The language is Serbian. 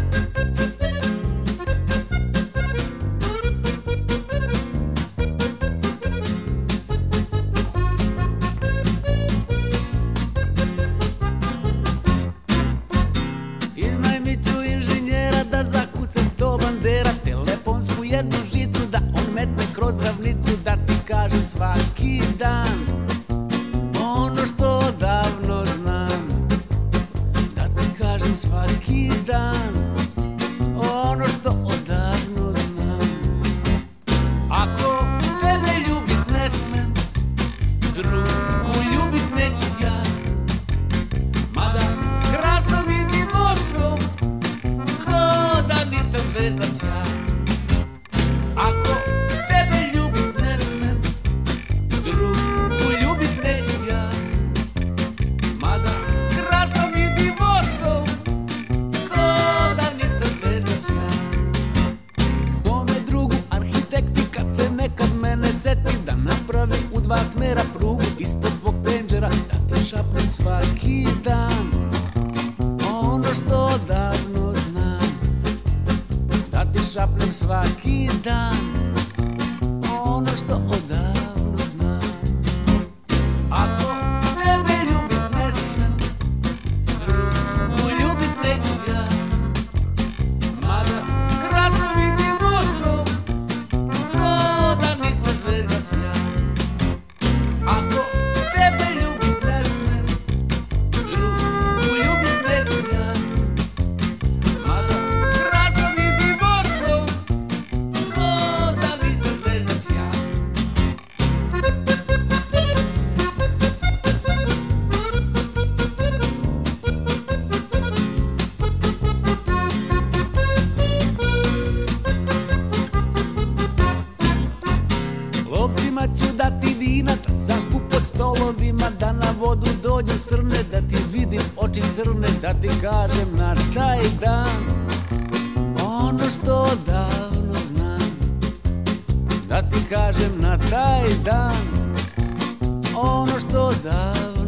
Iznajmiću inženjera da zakuca 100 bandera, telefonsku jednu žicu da on metne kroz ravnicu, da ti kažem svaki dan ono što odavno znam, da ti kažem svaki dan ono što odavno znam. Ako tebe ljubit ne smem, drugu ljubit neću ja, mada krasom i divotom ko danica zvezda sja. Ako tebe ljubit ne smem, drugu ljubit neću ja, mada krasom i divotom ko danica zvezda sja. Mome drugu arhitekti kad se nekad mene seti da napravi u 2 smera prugu ispod tvog penđera, da te šapnem svaki dan ono što odavno znam, da ti šapnem svaki dan ono što odavno znam. Ako tebe ljubit ne smem, drugu ljubit neću ja, mada krasom i divotom ko danica zvezda sja. Ako tebe ljubit ne smem, drugu ljubit neću ja, mada krasom i divotom ko danica zvezda sja. Lovcima ću dati vina, da zaspu pod stolovima, da na vodu dođu srne, da ti vidim oči crne, da ti kažem na taj dan ono što odavno znam, da ti kažem na taj dan ono što odavno